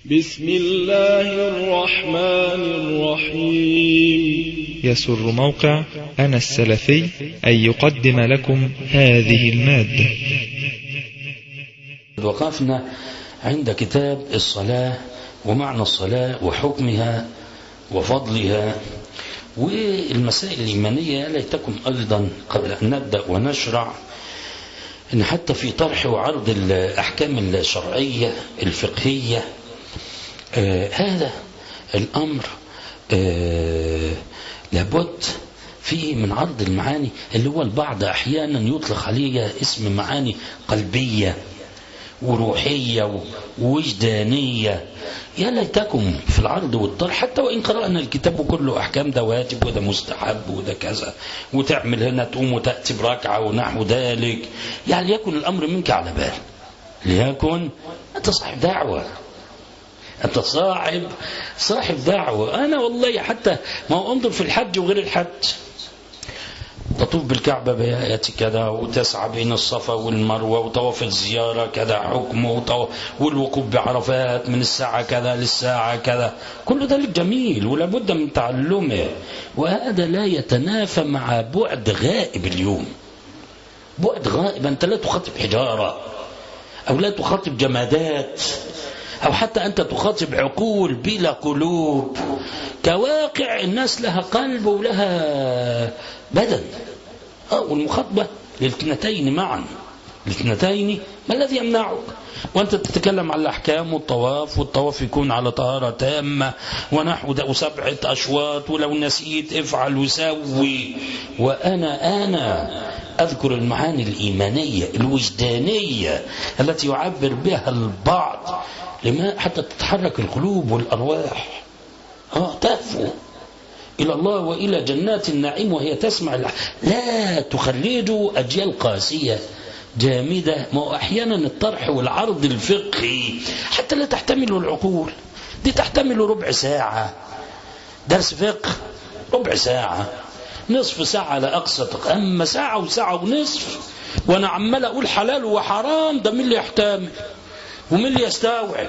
بسم الله الرحمن الرحيم. يسر موقع أنا السلفي أن يقدم لكم هذه المادة. وقفنا عند كتاب الصلاة ومعنى الصلاة وحكمها وفضلها والمسائل الإيمانية. ليتكم أيضا قبل أن نبدأ ونشرع أن حتى في طرح وعرض الأحكام الشرعية الفقهية هذا الأمر لابد فيه من عرض المعاني اللي هو البعض أحيانا يطلق عليها اسم معاني قلبية وروحية ووجدانية. يا ليتكم في العرض والطرح حتى وإن قرأنا الكتاب كله أحكام ده واجب وده مستحب وده كذا وتعمل هنا تقوم وتأتي بركعة ونحو ذلك، يعني ليكن الأمر منك على بال، ليكن أنت صاحب دعوة، أنت صاحب دعوة. أنا والله حتى ما هو انظر في الحج وغير الحج، تطوف بالكعبة بآيات كذا وتسعى بين الصفا والمروة وطواف الزيارة كذا حكمه والوقوف بعرفات من الساعة كذا للساعة كذا، كل ذلك جميل ولا بد من تعلمه، وهذا لا يتنافى مع بعد غائب اليوم. بعد غائب، أنت لا تخاطب حجارة أو لا تخاطب جمادات أو حتى أنت تخاطب عقول بلا قلوب، كواقع الناس لها قلب ولها بدن. والمخاطبة للاثنتين معا، الاثنتين ما الذي يمنعك؟ وأنت تتكلم على الأحكام والطواف يكون على طهارة تامة ونحو ده 7 أشواط، ولو نسيت افعل وسوي. وأنا أذكر المعاني الإيمانية الوجدانية التي يعبر بها البعض لما حتى تتحرك القلوب والأرواح تهفو إلى الله وإلى جنات النعيم وهي تسمع لا تخرجوا أجيال قاسية جامدة. ما أحيانا الطرح والعرض الفقهي حتى لا تحتمل العقول، دي تحتمل ربع ساعة درس فقه، ربع ساعة نصف ساعة لا أقصى، أما ساعة وساعة ونصف وأنا عمال أقول حلال وحرام، ده من اللي يحتمل ومن اللي يستوعب؟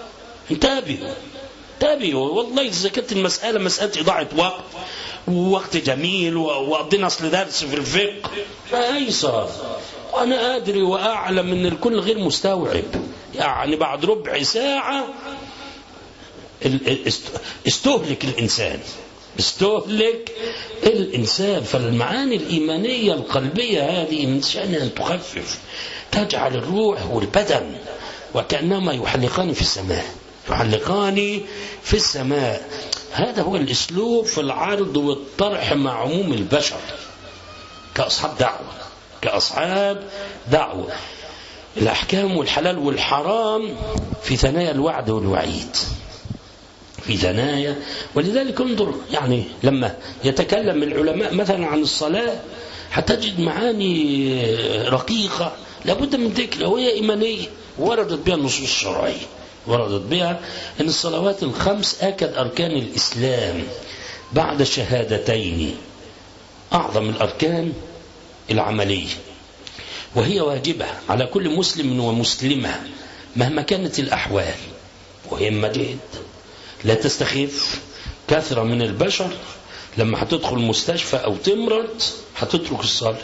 انتبهوا والله. إذا كانت المسألة مسألة إضاعة ووقت جميل وقضينا أصل درس في الفقه فأيسر، وأنا أدري وأعلم أن الكل غير مستوعب، يعني بعد ربع ساعة استهلك الإنسان. فالمعاني الإيمانية القلبية هذه من شأن أن تخفف، تجعل الروح والبدن وكأنما يحلقان في السماء. هذا هو الأسلوب في العرض والطرح مع عموم البشر كأصحاب دعوة. الأحكام والحلال والحرام في ثنايا الوعد والوعيد، في ثنايا. ولذلك انظر يعني لما يتكلم العلماء مثلا عن الصلاة هتجد معاني رقيقة لابد من ذكرها وهي إيمانية، وردت بها النصوص الشرعية، وردت بها أن الصلوات الخمس آكد أركان الإسلام بعد الشهادتين، أعظم الأركان العملية، وهي واجبة على كل مسلم ومسلمة مهما كانت الأحوال، مهمة جدا. لا تستخف كثرة من البشر لما هتدخل مستشفى أو تمرض هتترك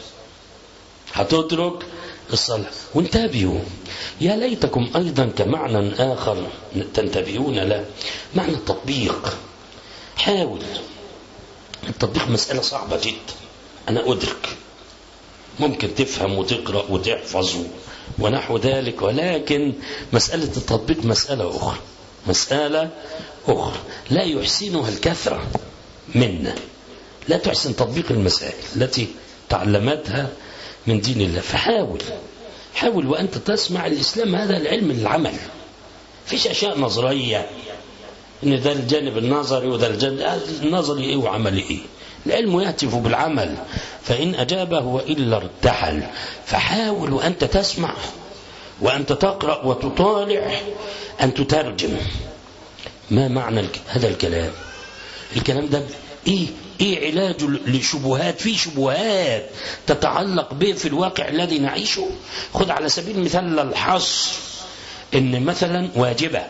الصلاة. وانتبهوا، يا ليتكم أيضا كمعنى آخر تنتبهون له، معنى التطبيق. حاول التطبيق، مسألة صعبة جدا، أنا أدرك ممكن تفهم وتقرأ وتحفظ ونحو ذلك، ولكن مسألة التطبيق مسألة أخرى لا يحسنها الكثرة منا، لا تحسن تطبيق المسائل التي تعلمتها من دين الله. فحاول وأنت تسمع الإسلام هذا العلم العمل، فيش أشياء نظرية إن ده الجانب النظري وده الجانب النظري إيه وعملي إيه. العلم يهتف بالعمل، فإن أجابه وإلا ارتحل. فحاول وأنت تسمع وأنت تقرأ وتطالع أن تترجم ما معنى هذا الكلام ده إيه علاجه لشبهات، في شبهات تتعلق به في الواقع الذي نعيشه. خذ على سبيل المثال الحصر إن مثلا واجبة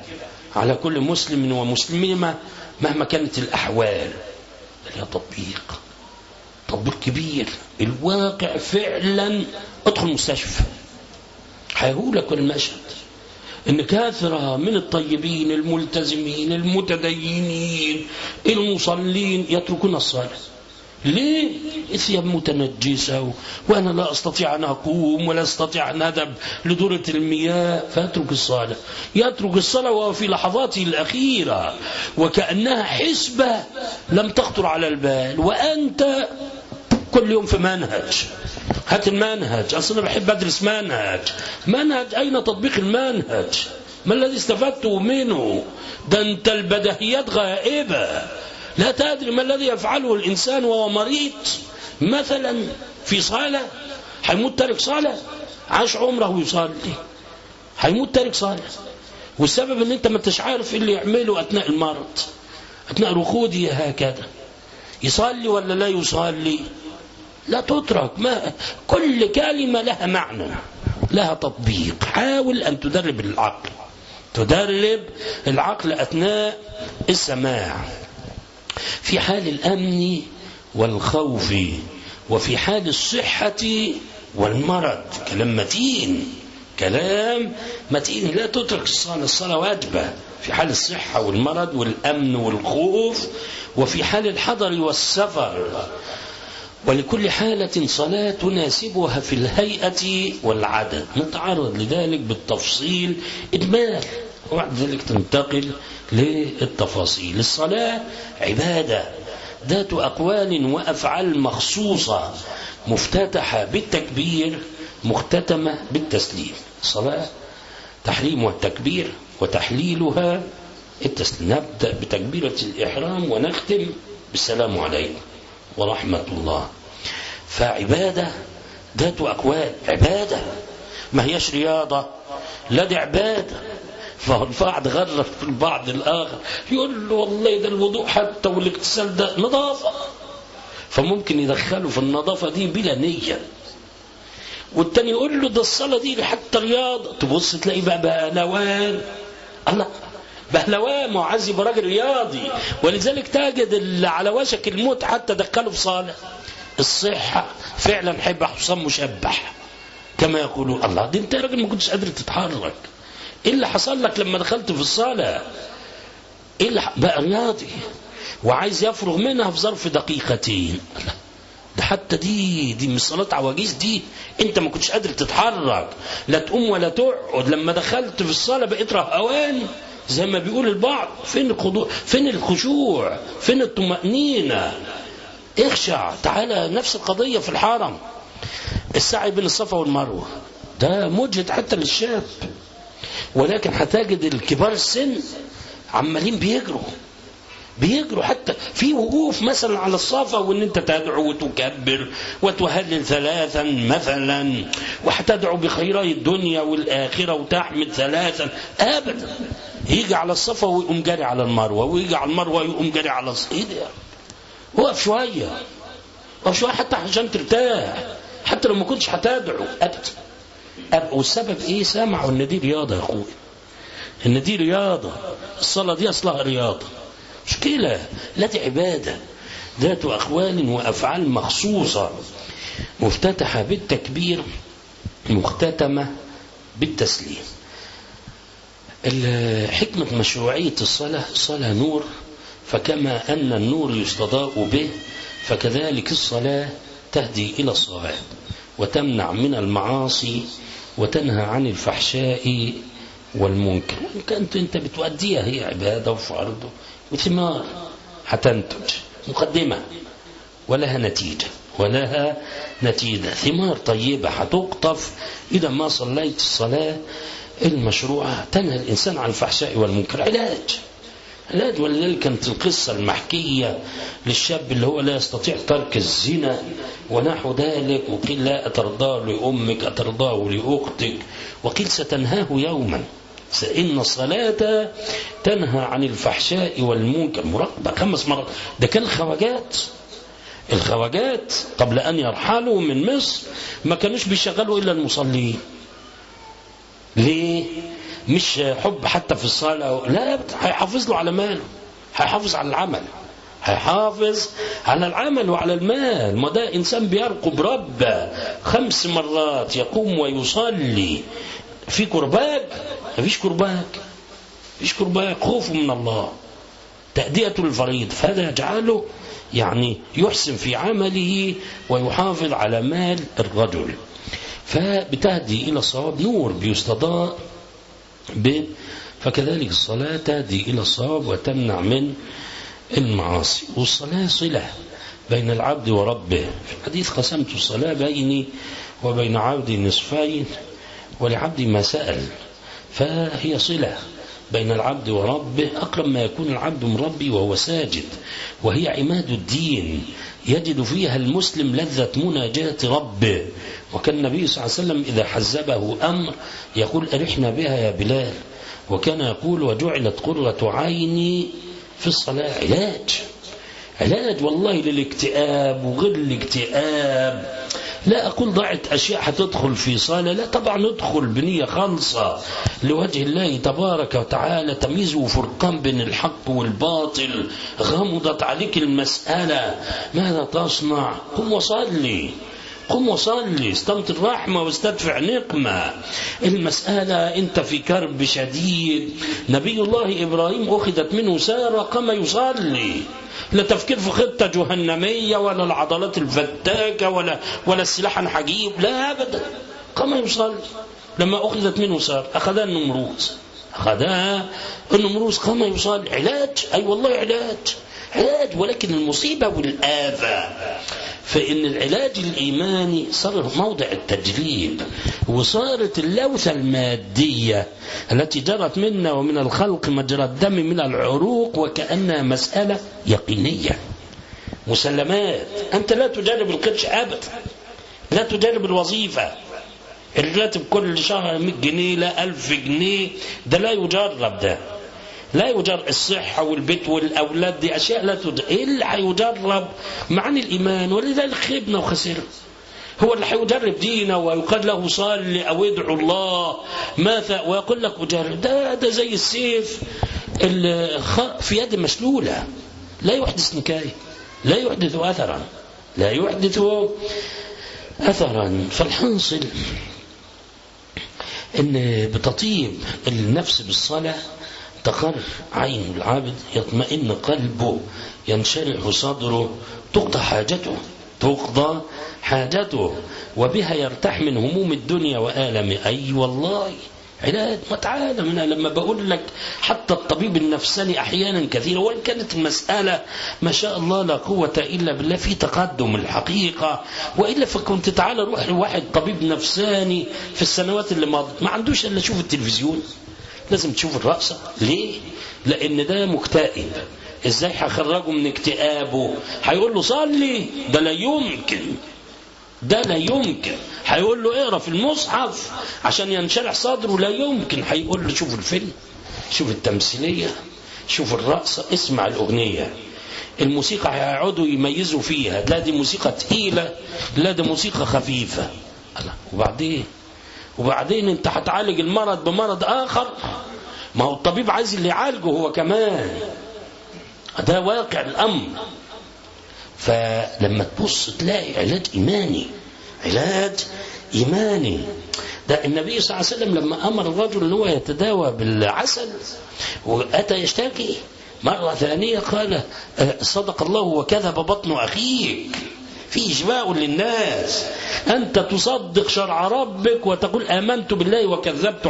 على كل مسلم ومسلمة مهما كانت الأحوال. ده تطبيق كبير. الواقع فعلا. ادخل مستشفى هيقولك المشهد إن كثرة من الطيبين الملتزمين المتدينين المصلين يتركون الصلاة. ليه؟ الثياب متنجسة وأنا لا أستطيع أن أقوم ولا أستطيع أن أذهب لدورة المياه، فأترك الصلاة. يترك الصلاة وهو في لحظاته الأخيرة وكأنها حسبة لم تخطر على البال، وأنت كل يوم في منهج. هات المنهج، أصلا بحب أدرس منهج. أين تطبيق المنهج؟ ما الذي استفدته منه؟ ده أنت البديهيات غائبة. لا تدري ما الذي يفعله الإنسان وهو مريض مثلا في صلاة. هيموت تارك صلاة، عاش عمره ويصلي، هيموت تارك صلاة. والسبب ان انت ما انتش عارف اللي يعمله اثناء المرض، اثناء ركوده هكذا. يصلي ولا لا يصلي؟ لا تترك. ما كل كلمة لها معنى، لها تطبيق. حاول أن تدرب العقل أثناء السماع، في حال الأمن والخوف، وفي حال الصحة والمرض. كلام متين. لا تترك الصلاة واجبة في حال الصحة والمرض والأمن والخوف، وفي حال الحضر والسفر. ولكل حالة صلاة تناسبها في الهيئة والعدد. نتعرض لذلك بالتفصيل إجمال، وبعد ذلك تنتقل للتفاصيل. الصلاة عبادة ذات أقوال وأفعال مخصوصة، مفتتحة بالتكبير، مختتمة بالتسليم. الصلاة تحريم والتكبير، وتحليلها التسليم. نبدأ بتكبيرة الإحرام ونختم بالسلام عليكم ورحمة الله. فعبادة ذات أقوال، عبادة ما هيش رياضة، لا دي عبادة. فالبعض غرف في البعض الآخر يقول له والله ده الوضوء حتى والاغتسال ده نظافة، فممكن يدخله في النظافة دي بلا نية. والتاني يقول له ده الصلاة دي حتى رياضة، تبص تلاقي بقى بهلوان. الله، بهلوان وعايز يبقى راجل رياضي. ولذلك تجد اللي على وشك الموت حتى دخله في صالة الصحة فعلا حب حصان مشبح كما يقولون. الله، دي انت يا راجل ما كنتش قادر تتحرك. ايه اللي حصل لك لما دخلت في الصلاة؟ ايه اللي بقى رياضي وعايز يفرغ منها في ظرف دقيقتين. الله، ده حتى دي مش صلاة عواجيز، دي انت ما كنتش قادر تتحرك لا تقوم ولا تقعد. لما دخلت في الصلاة بقيت رهوان زي ما بيقول البعض. فين الخشوع؟ فين الطمأنينة؟ اخشع. تعالى نفس القضية في الحرم، السعي بين الصفا والمروة ده مجهد حتى للشاب، ولكن هتجد الكبار السن عمالين بيجروا حتى في وقوف مثلا على الصفا، وان انت تدعو وتكبر وتهلل 3 مثلا، وهتدعو بخيري الدنيا والآخرة وتحمد 3 ابدا. يجي على الصفا ويقوم جاري على المروة، ويجي على المروة ويقوم جاري على الصفا. ايه ده؟ وقف شوية حتى عشان ترتاح، حتى لو ما كنتش هتدعو ابدا. والسبب ايه؟ سمعوا ان دي رياضة يا اخوي، ان دي رياضة. الصلاة دي اصلها رياضة، مشكلة. لا، دي عبادة ذات أقوال وأفعال مخصوصة، مفتتحة بالتكبير، مختتمة بالتسليم. حكمة مشروعية الصلاة نور، فكما أن النور يستضاء به فكذلك الصلاة تهدي إلى الصواب وتمنع من المعاصي وتنهى عن الفحشاء والمنكر. كانت انت بتؤديها، هي عبادة وفرض وثمار هتنتج. مقدمة ولها نتيجة، ثمار طيبة هتقطف إذا ما صليت الصلاة المشروعة. تنهى الإنسان عن الفحشاء والمنكر، علاج. ولذلك كانت القصة المحكية للشاب اللي هو لا يستطيع ترك الزنا ونحو ذلك، وقيل لا أترضاه لأمك أترضاه لأختك، وقيل ستنهاه يوما، إن الصلاة تنهى عن الفحشاء والمنكر. مراقبة 5 مرات. ده كان الخواجات قبل أن يرحلوا من مصر ما كانوش بيشغلوا إلا المصلين. ليه؟ مش حب حتى في الصلاة، لا، هيحافظ له على ماله، هيحافظ على العمل، هيحافظ على العمل وعلى المال. ما ده إنسان بيرقب ربه 5 مرات يقوم ويصلي، في كرباج؟ مفيش كرباج، مفيش كرباج، خوف من الله، تأدية الفريض. فهذا يجعله يعني يحسن في عمله ويحافظ على مال الرجل، فبتهدي إلى الصواب، نور بيستضاء به. فكذلك الصلاة تهدي إلى الصواب وتمنع من المعاصي. والصلاة صلة بين العبد وربه. في الحديث قسمت الصلاة بيني وبين عبدي نصفين ولعبدي ما سأل. فهي صلة بين العبد وربه، أقرب ما يكون العبد من ربه وهو ساجد، وهي عماد الدين يجد فيها المسلم لذة مناجاة ربه. وكان النبي صلى الله عليه وسلم إذا حزبه أمر يقول أرحنا بها يا بلال، وكان يقول وجعلت قرة عيني في الصلاة. علاج والله للاكتئاب وغير الاكتئاب. لا أقول ضعت أشياء هتدخل في صلاة، لا طبعا ندخل بنية خالصة لوجه الله تبارك وتعالى، تمييز وفرقان بين الحق والباطل. غمضت عليك المسألة، ماذا تصنع؟ قم وصلي، قم وصلي، استمطر رحمة واستدفع نقمة. المسألة أنت في كرب شديد، نبي الله إبراهيم أخذت منه سارة قام يصلي، لا تفكير في خطة جهنمية ولا العضلات الفتاكة ولا السلاح أنا هجيب، لا أبدا، قام يصلي. لما أخذت منه سارة أخذها النمروز، قام يصلي. علاج، أي والله علاج. ولكن المصيبة والآفة فإن العلاج الإيماني صار موضع التجريب، وصارت اللوثة المادية التي جرت منا ومن الخلق مجرى الدم من العروق وكأنها مسألة يقينية، مسلمات. أنت لا تجرب القرش أبدا، لا تجرب الوظيفة، الراتب كل شهر 100 جنيه لا 1000 جنيه، ده لا يجرب، ده لا يجرب. الصحة والبيت والأولاد دي أشياء لا تجرب. إيه اللي هيجرب؟ معاني الإيمان. ولذلك خيبنا وخسرنا. هو اللي هيجرب دينه ويقال له صلي أو ادعو الله ماذا ويقول لك أجرب، ده زي السيف في يد مسلولة، لا يحدث نكاية، لا يحدث أثرا. فالحاصل إن بتطيب النفس بالصلاة تقر عين العبد، يطمئن قلبه، ينشرح صدره، تقضى حاجته وبها يرتاح من هموم الدنيا وآلم. أي والله علاج. وتعالى منها لما بقول لك حتى الطبيب النفساني أحيانا كثيرا، وإن كانت المسألة ما شاء الله لا قوة إلا بالله في تقدم الحقيقة، وإلا فكنت تعالى روح لواحد طبيب نفساني في السنوات اللي مضت ما عندوش إلا شوف التلفزيون، لازم تشوف الرأسة. ليه؟ لأن ده مكتئب. إزاي هخرجه من اكتئابه؟ هيقول له صلي، ده لا يمكن. هيقول له اقرأ في المصحف عشان ينشرح صدره، لا يمكن. هيقول له شوف الفيلم، شوف التمثيلية، شوف الرقصة، اسمع الأغنية، الموسيقى هيقعدوا يميزوا فيها، لا دي موسيقى تقيلة، لا دي موسيقى خفيفة. وبعدين انت هتعالج المرض بمرض آخر. ما هو الطبيب عايز اللي يعالجه هو كمان، ده واقع الأمر. فلما تبص تلاقي علاج إيماني. ده النبي صلى الله عليه وسلم لما أمر الرجل أنه يتداوى بالعسل وأتى يشتكي مرة ثانية قال صدق الله وكذب بطن أخيك. في إجماع للناس، أنت تصدق شرع ربك وتقول آمنت بالله وكذبت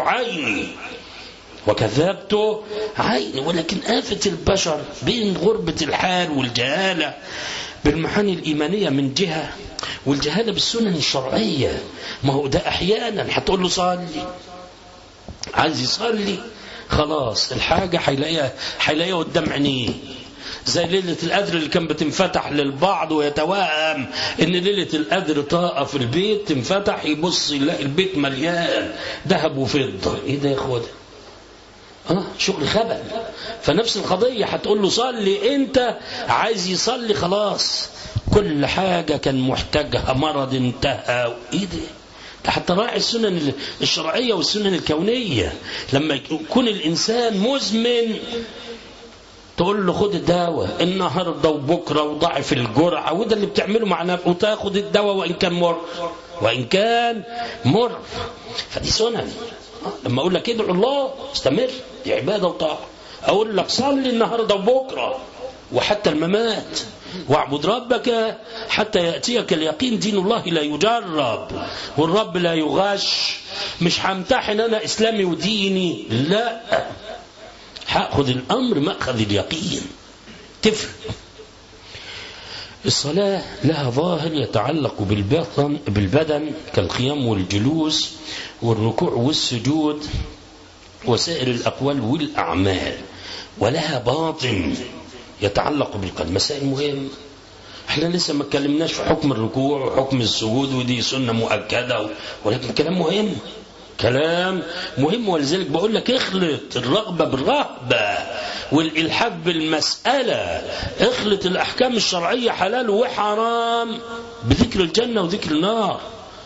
عيني. ولكن آفة البشر بين غربة الحال والجهالة بالمعاني الإيمانية من جهة، والجهالة بالسنن الشرعية. ما هو ده أحيانا هتقول له صلي، عايز يصلي خلاص الحاجة هيلاقيها قدام عينيه، زي ليلة القدر اللي كان بتنفتح للبعض ويتوهم ان ليلة القدر طاقة في البيت تنفتح، يبص يلاقي البيت مليان ذهب وفضة. ايه ده يا اخوة؟ شغل خبل. فنفس القضية هتقول له صلي، انت عايز يصلي خلاص كل حاجة كان محتاجها، مرض انتهى. ايه ده حتى راعي السنن الشرعية والسنن الكونية. لما يكون الإنسان مزمن تقول له خد الدواء النهارده وبكره وضعف الجرعة، وده اللي بتعمله مع نفسك، وتاخد الدواء وإن كان مر فدي سنن. لما أقول لك ادعو الله استمر، دي عبادة وطاعة. أقول لك صلي النهارده وبكره وحتى الممات، واعبد ربك حتى يأتيك اليقين. دين الله لا يجرب، والرب لا يغش. مش همتحن أنا إسلامي وديني، لا، هاخذ الأمر مأخذ اليقين. تفرق. الصلاة لها ظاهر يتعلق بالبدن كالقيام والجلوس والركوع والسجود وسائر الأقوال والأعمال، ولها باطن يتعلق بالقلب. مسائل مهمة، احنا لسه ما اتكلمناش في حكم الركوع وحكم السجود، ودي سنة مؤكدة، ولكن كلام مهم. ولذلك بقول لك اخلط الرغبة بالرهبة والإلحاح بالمسألة، اخلط الأحكام الشرعية حلال وحرام بذكر الجنة وذكر النار،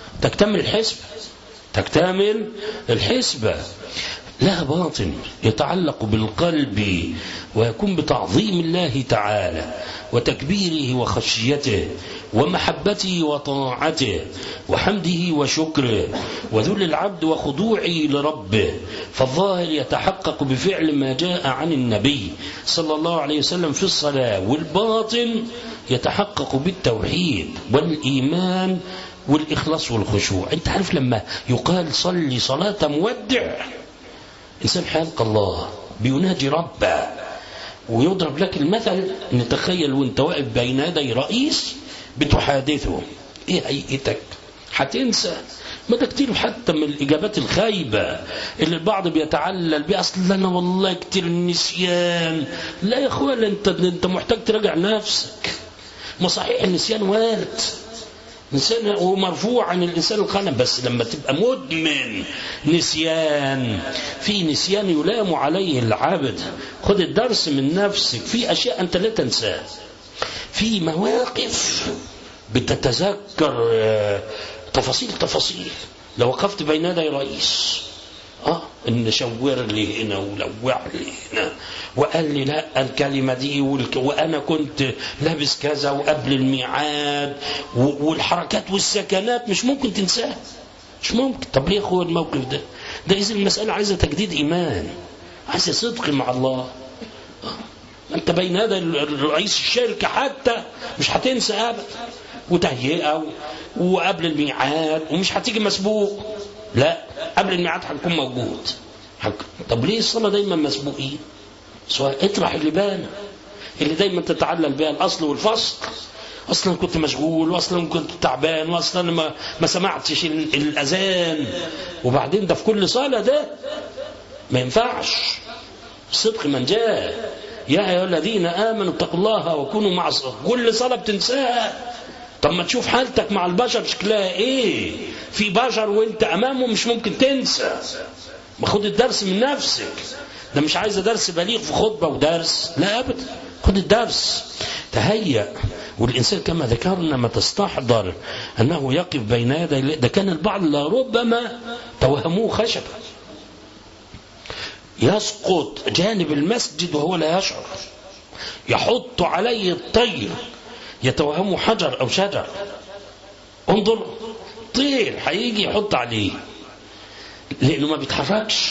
تكتمل الحسبة. لها باطن يتعلق بالقلب ويكون بتعظيم الله تعالى وتكبيره وخشيته ومحبته وطاعته وحمده وشكره وذل العبد وخضوعه لربه. فالظاهر يتحقق بفعل ما جاء عن النبي صلى الله عليه وسلم في الصلاة، والباطن يتحقق بالتوحيد والإيمان والإخلاص والخشوع. انت عارف لما يقال صلي صلاة مودع، إنسان حيلقى الله بيناجي ربه، ويضرب لك المثل، نتخيل وانت واقف بين يدي رئيس بتحادثه، ايه هيئتك؟ هتنسى. ما ده كتير حتى من الإجابات الخايبة اللي البعض بيتعلل بيه، أصل أنا والله كتير النسيان. لا يا أخوان، أنت محتاج تراجع نفسك. ما صحيح النسيان وارد، نسيان ومرفوع عن الإنسان القلم، بس لما تبقى مدمن نسيان، في نسيان يلام عليه العبد. خد الدرس من نفسك، في أشياء أنت لا تنساها، في مواقف بتتذكر تفاصيل. لو وقفت بين يدي رئيس إن شور لي هنا ولوع لي هنا وقال لي لا الكلمة دي وأنا كنت لابس كذا وقبل الميعاد، والحركات والسكنات مش ممكن تنساها، مش ممكن. طب ليه أخوه الموقف ده إذن المسألة عايزة تجديد إيمان، عايزة صدق مع الله. أنت بين هذا رئيس الشركة حتى مش هتنسى أبدا، وتهيئة وقبل الميعاد، ومش هتيجي مسبوق، لا قبل الميعاد هنكون موجود. طب ليه الصلاة دايما مسبوقين؟ سواء اطرح اللبانة اللي دايما تتعلل بها الأصل والفصل. أصلا كنت مشغول، وأصلا كنت تعبان، وأصلا ما سمعتش الأذان، وبعدين ده في كل صلاة ده ما ينفعش. الصدق من جاء يا أيها الذين آمنوا اتقوا الله وكونوا مع الصدق. كل صلاة بتنساها. طب ما تشوف حالتك مع البشر شكلها ايه؟ في بشر وانت امامه مش ممكن تنسى. ما خد الدرس من نفسك. ده مش عايز درس بليغ في خطبة ودرس، لا ابدا، خد الدرس، تهيأ. والإنسان كما ذكرنا ما تستحضر أنه يقف بين يدي، ده كان البعض لربما توهموه خشبة يسقط جانب المسجد وهو لا يشعر، يحط عليه الطير يتوهمه حجر أو شجر. انظر، طير هيجي يحط عليه، لأنه ما بيتحركش،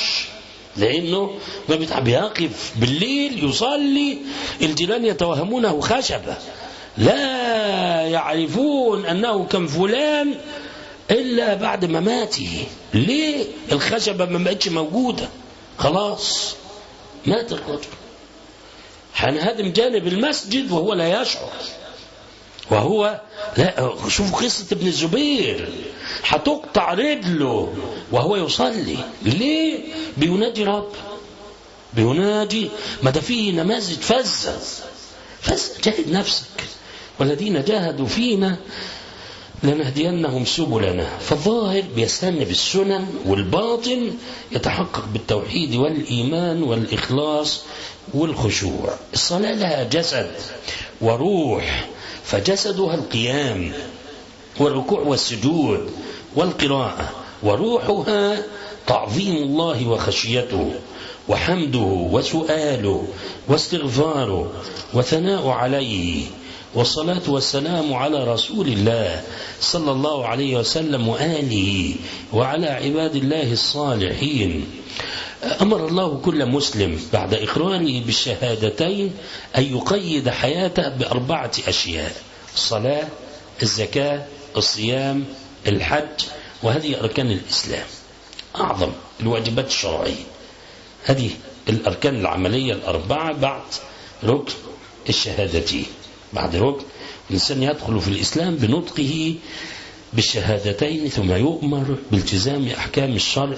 بيقف بالليل يصلي. الجيران يتوهمونه خشبة، لا يعرفون أنه كان فلان إلا بعد مماته. ليه؟ الخشبة ما بقتش موجودة، خلاص مات الرجل. هنهدم جانب المسجد وهو لا يشعر. وهو لا، شوفوا قصة ابن الزبير، هتقطع رجله وهو يصلي. ليه؟ بيناجي رب، بيناجي. ما ده فيه نماذج فزة. جاهد نفسك، والذين جاهدوا فينا لنهدينهم سبلنا. فالظاهر بيستنى بالسنن، والباطن يتحقق بالتوحيد والإيمان والإخلاص والخشوع. الصلاة لها جسد وروح، فجسدها القيام والركوع والسجود والقراءة، وروحها تعظيم الله وخشيته وحمده وسؤاله واستغفاره وثناء عليه والصلاة والسلام على رسول الله صلى الله عليه وسلم وآله وعلى عباد الله الصالحين. أمر الله كل مسلم بعد إقراره بالشهادتين أن يقيد حياته ب4 أشياء: الصلاة، الزكاة، الصيام، الحج، وهذه أركان الإسلام، أعظم الواجبات الشرعية. هذه الأركان العملية 4 بعد ركن الشهادتين. بعد ركن الإنسان يدخل في الإسلام بنطقه بالشهادتين، ثم يؤمر بالتزام أحكام الشرع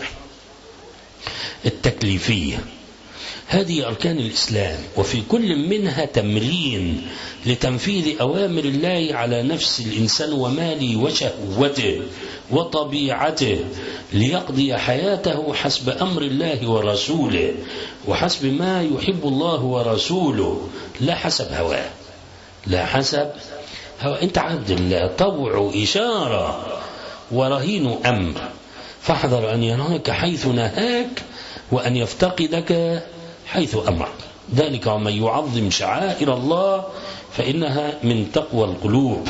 التكليفية. هذه أركان الإسلام، وفي كل منها تمرين لتنفيذ أوامر الله على نفس الإنسان وماله وشهوته وطبيعته، ليقضي حياته حسب أمر الله ورسوله وحسب ما يحب الله ورسوله، لا حسب هواه، لا حسب هواه. أنت عبد الله، طوع إشارة ورهين أمر، فاحذر أن يراك حيث نهاك وأن يفتقدك حيث أمرك. ذلك ومن يعظم شعائر الله فإنها من تقوى القلوب.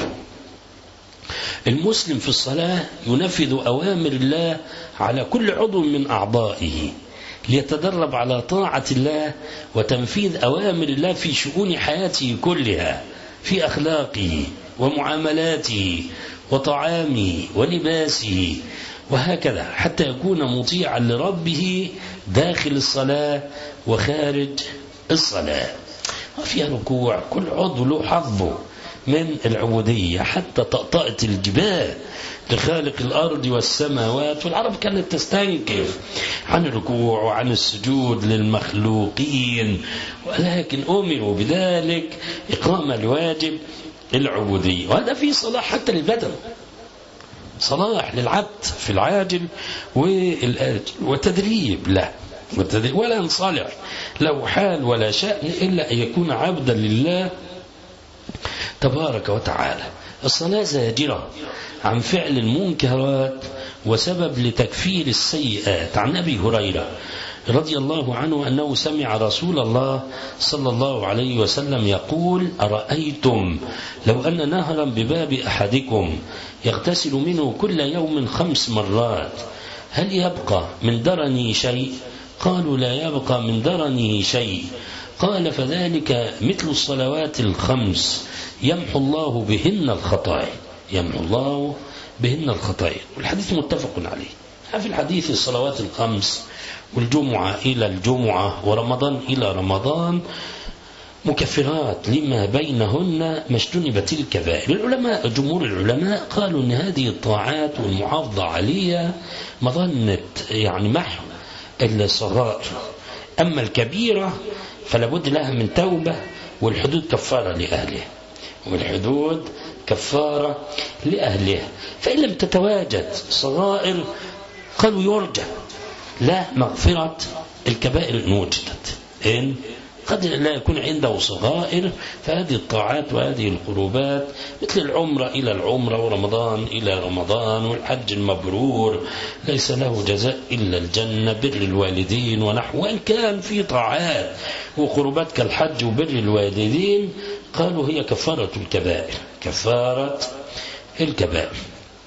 المسلم في الصلاة ينفذ أوامر الله على كل عضو من أعضائه، ليتدرب على طاعة الله وتنفيذ أوامر الله في شؤون حياته كلها، في أخلاقه ومعاملاته وطعامه ولباسه وهكذا، حتى يكون مطيعا لربه داخل الصلاة وخارج الصلاة. وفيها ركوع، كل عضو له حظه من العبودية، حتى طأطأة الجبال لخالق الأرض والسماوات. والعرب كانت تستنكف عن الركوع وعن السجود للمخلوقين، ولكن أمروا بذلك إقامة الواجب العبودية. وهذا فيه صلاح حتى للبدن، صلاح للعبد في العاجل والآجل، وتدريب له، ولا ينصلح له حال ولا شأن إلا أن يكون عبدا لله تبارك وتعالى. الصلاة زاجرة عن فعل المنكرات وسبب لتكفير السيئات. عن أبي هريرة رضي الله عنه أنه سمع رسول الله صلى الله عليه وسلم يقول: أرأيتم لو أن نهرا بباب أحدكم يغتسل منه كل يوم 5 مرات هل يبقى من درنه شيء؟ قالوا: لا يبقى من درنه شيء. قال: فذلك مثل الصلوات 5 يمحو الله بهن الخطايا، يمحو الله بهن الخطايا. والحديث متفق عليه. في الحديث الصلوات 5 والجمعة إلى الجمعة ورمضان إلى رمضان مكفرات لما بينهن ما اجتنبت الكبائر. العلماء، جمهور العلماء قالوا أن هذه الطاعات والمحافظة عليها مظنة يعني محو الصغائر، أما الكبيرة فلابد لها من توبة، والحدود كفارة لأهلها، والحدود كفارة لأهلها. فإن لم تتواجد صغائر قالوا يرجى لا مغفرة الكبائر إن وجدت. إن قد لا يكون عنده صغائر، فهذه الطاعات وهذه القربات مثل العمرة إلى العمرة ورمضان إلى رمضان والحج المبرور ليس له جزاء إلا الجنة، بر الوالدين ونحو. وإن كان في طاعات وقربات كالحج وبر الوالدين قالوا هي كفارة الكبائر، كفارة الكبائر.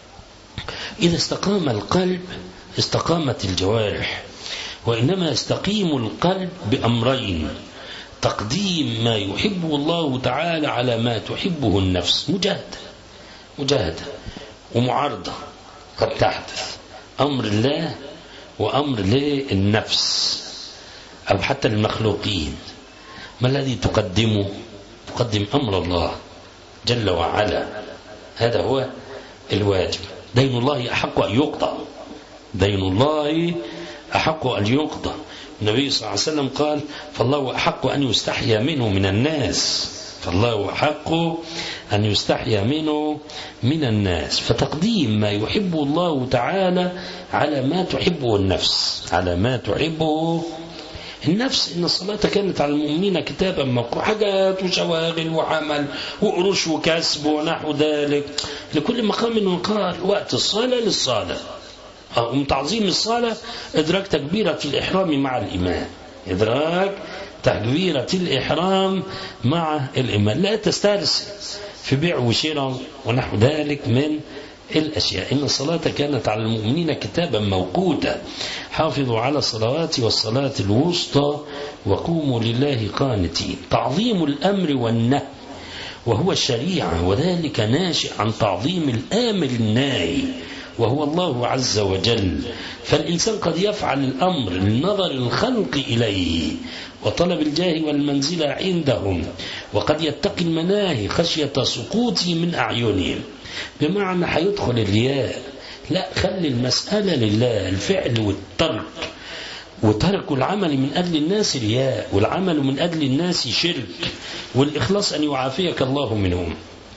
إذا استقام القلب استقامت الجوارح، وإنما يستقيم القلب بأمرين: تقديم ما يحبه الله تعالى على ما تحبه النفس، مجاهدة ومعارضة قد تحدث، أمر الله وأمر للنفس أو حتى المخلوقين. ما الذي تقدمه؟ تقدم أمر الله جل وعلا، هذا هو الواجب. دين الله أحق أن يقضى، دين الله أحق أن يقضى. النبي صلى الله عليه وسلم قال: فالله أحق أن يستحيا منه من الناس، فالله أحق أن يستحيا منه من الناس. فتقديم ما يحبه الله تعالى على ما تحبه النفس، على ما تحبه النفس. إن الصلاة كانت على المؤمنين كتابا موقوتا، حاجات وشواغل وعمل وقروش وكسب ونحو ذلك، لكل مقام وقال. وقت الصلاة للصلاة، ومن تعظيم الصلاة إدراك تكبيرة الإحرام مع الإمام، إدراك تكبيرة الإحرام مع الإمام، لا تسترسل في بيع وشراء ونحو ذلك من الأشياء. إن الصلاة كانت على المؤمنين كتابا موقوتا، حافظوا على الصلوات والصلاة الوسطى وقوموا لله قانتين. تعظيم الأمر والنهي وهو الشريعة، وذلك ناشئ عن تعظيم الآمر الناهي وهو الله عز وجل. فالإنسان قد يفعل الأمر لنظر الخلق إليه وطلب الجاه والمنزلة عندهم، وقد يتقي المناهي خشية سقوطه من أعينهم، بمعنى هيدخل الرياء. لا، خلي المسألة لله، الفعل والترك، وترك العمل من أجل الناس رياء، والعمل من أجل الناس شرك، والإخلاص أن يعافيك الله منهم.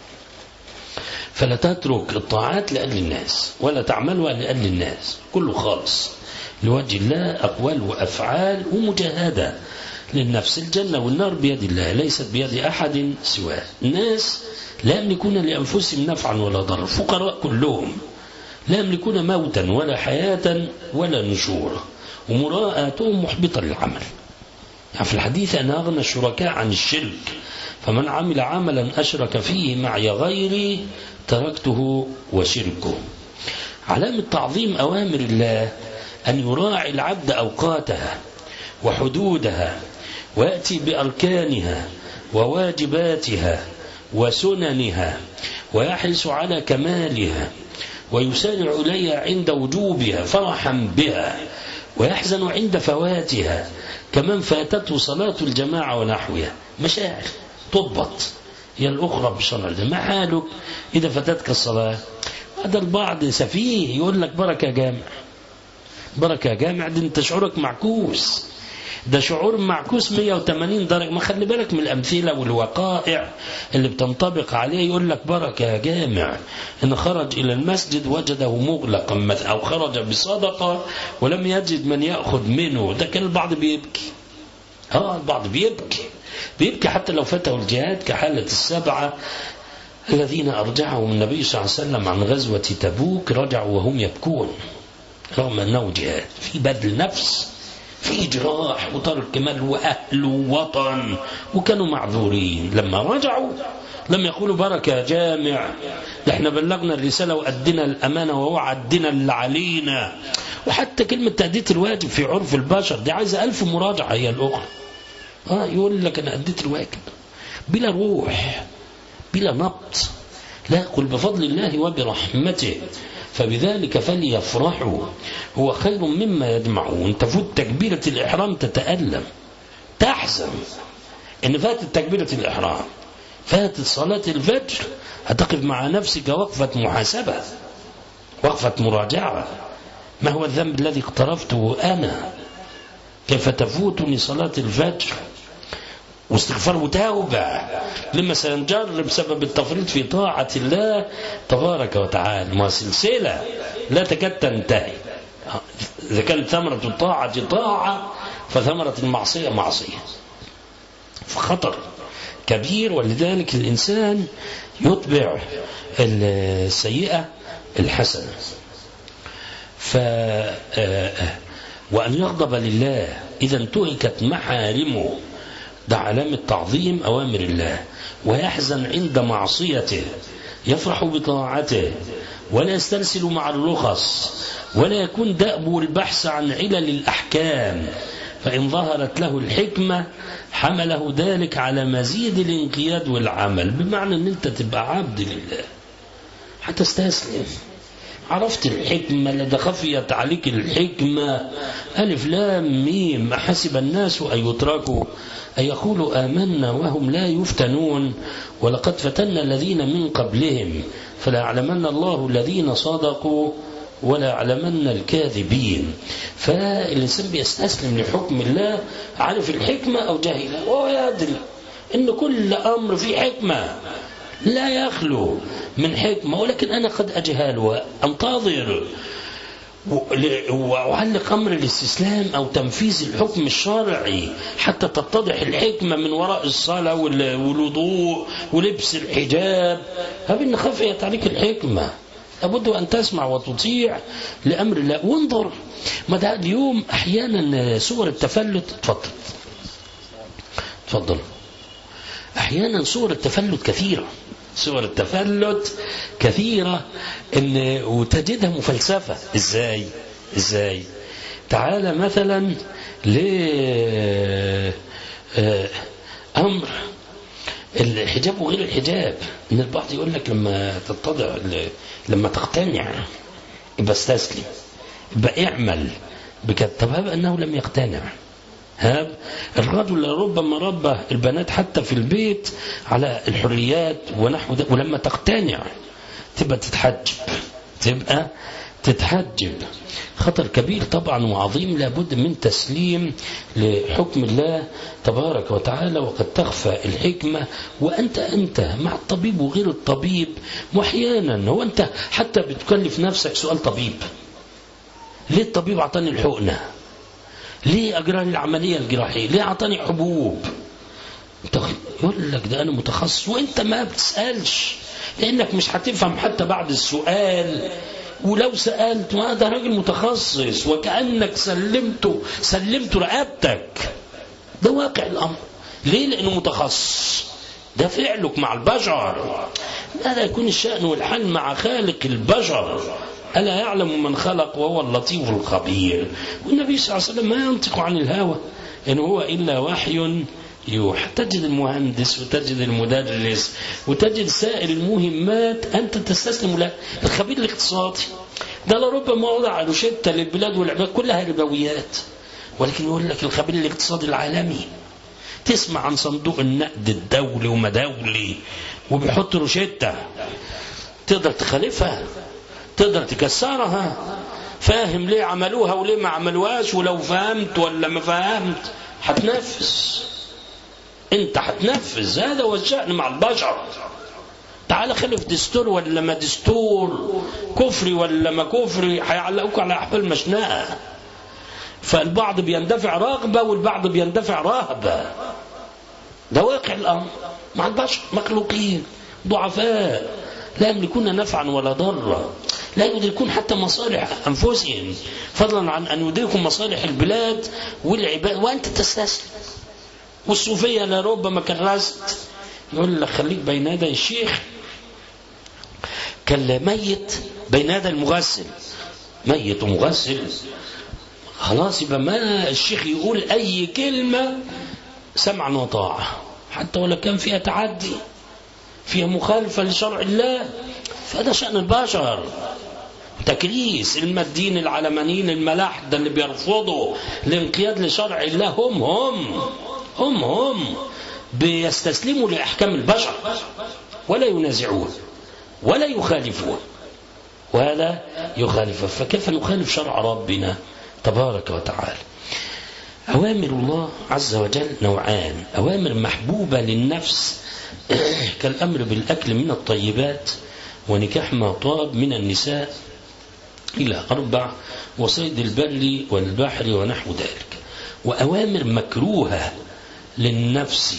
فلا تترك الطاعات لأجل الناس ولا تعملها لأجل الناس، كله خالص لوجه الله، أقوال وأفعال ومجاهدة للنفس. الجنة والنار بيد الله، ليست بيد أحد سواه. الناس لا يملكون لأنفسهم نفعا ولا ضرر، فقراء كلهم، لا يملكون موتا ولا حياة ولا نشورا، ومراءاتهم محبطة للعمل. يعني في الحديث أنا أغنى الشركاء عن الشرك، فمن عمل عملا أشرك فيه معي غيري تركته وشركه. علامة تعظيم أوامر الله أن يراعي العبد أوقاتها وحدودها، ويأتي بأركانها وواجباتها وسننها، ويحرص على كمالها، ويسارع إليها عند وجوبها فرحا بها، ويحزن عند فواتها كمن فاتته صلاة الجماعة ونحوها. مشاعر تضبط هي الأخرى بشرع الله. ما حالك إذا فاتتك الصلاة؟ هذا البعض سفيه يقول لك بركة جامع، بركة جامع، ده انت شعورك معكوس، ده شعور معكوس 180 درجة. ما خلي بالك من الأمثلة والوقائع اللي بتنطبق عليه. يقول لك بركة جامع إن خرج إلى المسجد وجده مغلقا، أو خرج بصدقة ولم يجد من يأخذ منه. ده كان البعض بيبكي، البعض بيبكي حتى لو فاته الجهاد، كحالة السبعة الذين أرجعهم النبي صلى الله عليه وسلم عن غزوة تبوك، رجعوا وهم يبكون رغم أنه جهاد، في بذل نفس، في جراح وترك مال وأهل ووطن، وكانوا معذورين. لما رجعوا لم يقولوا بركة جامع، احنا بلغنا الرسالة وأدينا الأمانة ووعدنا اللي علينا. وحتى كلمة تأدية الواجب في عرف البشر دي عايزة 1000 مراجعة هي الأخرى. يقول لك أنا أديت الواجب بلا روح بلا نبض. لا، قل بفضل الله وبرحمته فبذلك فليفرحوا هو خير مما يجمعون. تفوت تكبيرة الإحرام تتألم، تحزن إن فاتت تكبيرة الإحرام، فاتت صلاة الفجر، هتقف مع نفسك وقفة محاسبة، وقفة مراجعة. ما هو الذنب الذي اقترفته أنا؟ كيف تفوتني صلاة الفجر؟ واستغفار وتوبة لما سنجر بسبب التفريط في طاعة الله تبارك وتعالى. ما سلسلة لا تكاد تنتهي. إذا كانت ثمرة الطاعة طاعة فثمرة المعصية معصية، فخطر كبير. ولذلك الإنسان يتبع السيئة الحسنة. وأن يغضب لله إذا انتهكت محارمه، ده علامة تعظيم أوامر الله. ويحزن عند معصيته، يفرح بطاعته، ولا يسترسل مع الرخص، ولا يكون دأبه البحث عن علل الأحكام، فإن ظهرت له الحكمة حمله ذلك على مزيد الانقياد والعمل. بمعنى أن أنت تبقى عبد لله، هتستسلم. عرفت الحكمة لدى خفيت عليك الحكمة، ألف لام ميم، حسب الناس أن يتركوا أن يقولوا آمنا وهم لا يفتنون ولقد فتنا الذين من قبلهم فلا يعلمن الله الذين صدقوا ولا يعلمن الكاذبين. فالإنسان بيستسلم لحكم الله، عارف الحكمة أو جاهلة، وهو يدري إن كل أمر في حكمة لا يخلو من حكمة، ولكن أنا قد أجهل وأنتظر وأعلق أمر الاستسلام أو تنفيذ الحكم الشرعي حتى تتضح الحكمة من وراء الصلاة والوضوء ولبس الحجاب. هذه خفيت عليك الحكمة، لابد أن تسمع وتطيع لأمر الله. وانظر، ما ده اليوم أحيانا صور التفلت، تفضل، أحيانا صور التفلت كثيرة، صور التفلت كثيرة وتجدها مفلسفة. إزاي؟ تعال مثلا أمر الحجاب وغير الحجاب، إن البعض يقول لك لما تقتنع يبقى استسلم، يبقى اعمل بكده. طب هذا أنه لم يقتنع. الرجل ربما ربى البنات حتى في البيت على الحريات ونحو ده، ولما تقتنع تبقى تتحجب. خطر كبير طبعا وعظيم، لابد من تسليم لحكم الله تبارك وتعالى. وقد تخفى الحكمة وأنت مع الطبيب وغير الطبيب. وأحيانا هو أنت حتى بتكلف نفسك سؤال طبيب: ليه الطبيب أعطاني الحقنة؟ ليه أجرى لي العملية الجراحية؟ ليه أعطاني حبوب؟ يقول لك ده أنا متخصص، وأنت ما بتسألش لأنك مش هتفهم حتى بعد السؤال. ولو سألت ما ده راجل متخصص، وكأنك سلمت رقبتك. ده واقع الأمر. ليه؟ لأنه متخصص، ده فعلك مع البشر. هذا يكون الشأن والحال مع خالق البشر. ألا يعلم من خلق وهو اللطيف الخبير. والنبي صلى الله عليه وسلم ما ينطق عن الهوى إن هو إلا وحي يوحى. تجد المهندس وتجد المدرس وتجد سائر المهمات أنت تستسلم له. الخبير الاقتصادي ده لربما وضع روشتة للبلاد والعباد كلها ربويات، ولكن يقول لك الخبير الاقتصادي العالمي. تسمع عن صندوق النقد الدولي ومدولي وبيحط روشتة، تقدر تخالفها، تقدر تكسرها. فاهم ليه عملوها وليه ما عملوهاش، ولو فهمت ولا ما فهمت هتنفذ. هذا هو الشأن مع البشر. تعال خلف دستور ولا ما دستور، كفري ولا ما كفري، هيعلقوك على أحبال مشنقة. فالبعض بيندفع رغبة والبعض بيندفع رهبة. ده واقع الأمر مع البشر. مخلوقين ضعفاء لا يملكون نفعا ولا ضرا، لا يدركون حتى مصالح أنفسهم، فضلا عن أن يدركوا مصالح البلاد والعباد، وأنت تستسلم. والصوفية لربما كرست يقول لك خليك بين يدي الشيخ كالميت بين يدي المغسل. ميت ومغسل خلاص، يبقى ما الشيخ يقول أي كلمة سمعا وطاعة، حتى ولو كان فيها تعدي، فيها مخالفة لشرع الله. فهذا شأن البشر. تكريس المادين العلمانيين الملاحدة اللي بيرفضوا الانقياد لشرع الله هم بيستسلموا لأحكام البشر ولا ينازعون ولا يخالفون ولا يخالف. فكيف نخالف شرع ربنا تبارك وتعالى؟ أوامر الله عز وجل نوعان: أوامر محبوبة للنفس كالأمر بالأكل من الطيبات ونكاح ما طاب من النساء إلى 4، وصيد البر والبحر ونحو ذلك. وأوامر مكروهة للنفس،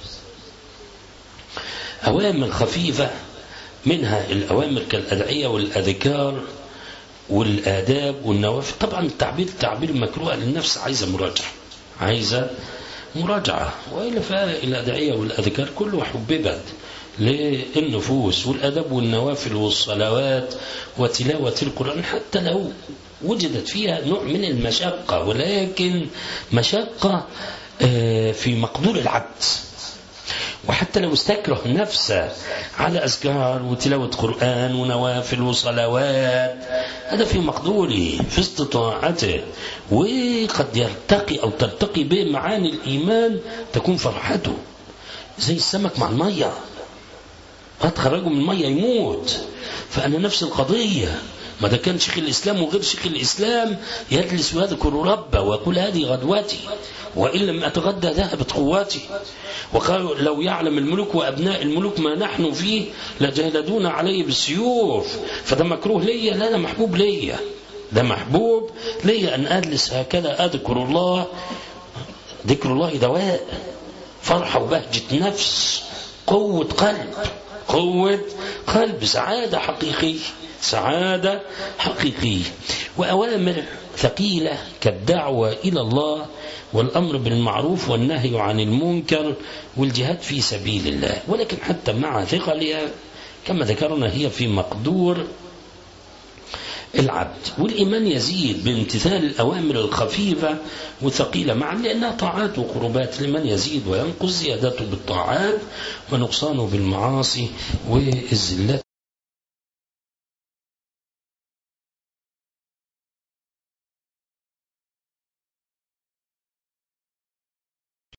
أوامر خفيفة، منها الأوامر كالأدعية والأذكار والآداب والنوافل. طبعا التعبير مكروه للنفس عايزة مراجعة، وإلا فالأدعية والأذكار كله حببت للنفوس، والأدب والنوافل والصلوات وتلاوة القرآن حتى لو وجدت فيها نوع من المشقة، ولكن مشقة في مقدور العبد. وحتى لو استكره نفسه على أذكار وتلاوة قرآن ونوافل وصلوات، هذا في مقدوره في استطاعته، وقد يرتقي أو ترتقي به معاني الإيمان تكون فرحته. زي السمك مع المية، هتخرجه من المية يموت. فأنا نفس القضية. ما ده كان شيخ الإسلام وغير شيخ الإسلام يجلس ويذكر ربه ويقول هذه غدوتي، وإن لم أتغدى ذهبت قواتي. وقالوا لو يعلم الملوك وأبناء الملوك ما نحن فيه لجهلدون عليه بالسيوف. فده مكروه ليا؟ لا، ده محبوب ليا. ده محبوب ليا أن أجلس هكذا أذكر الله. ذكر الله دواء، فرحة وبهجة نفس، قوة قلب، سعادة حقيقية. سعادة حقيقية. وأوامر ثقيلة كالدعوة إلى الله والأمر بالمعروف والنهي عن المنكر والجهاد في سبيل الله، ولكن حتى مع ثقلها كما ذكرنا هي في مقدور العبد. والإيمان يزيد بامتثال الأوامر الخفيفة وثقيلة معا، لأنها طاعات وقربات. لمن يزيد وينقص زيادته بالطاعات ونقصانه بالمعاصي والزلات.